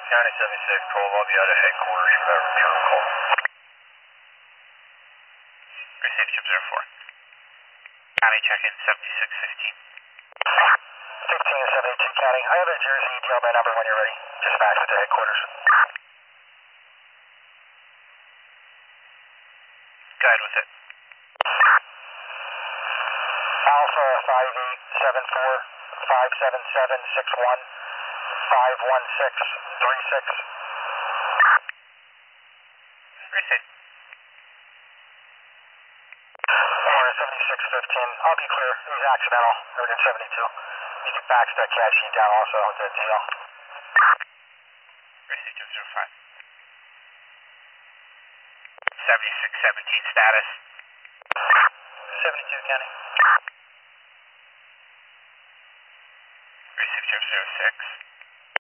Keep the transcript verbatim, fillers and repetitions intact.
County seventy-six twelve, I'll be out of headquarters for that return call. Received chip zero four. County check-in seventy-six fifteen. fifteen seventy-two County. I have a Jersey, do you have my number when you're ready? Dispatch with the headquarters. Go ahead with it. Alpha five eight seven four five seven seven six one five one six three six. Received. seventy-six fifteen. I'll be clear. It was accidental. Everything seventy-two. You can fax that cash sheet down also with the D L. Received chip zero five. seventy-six seventeen status. seventy-two County. Received chip zero six.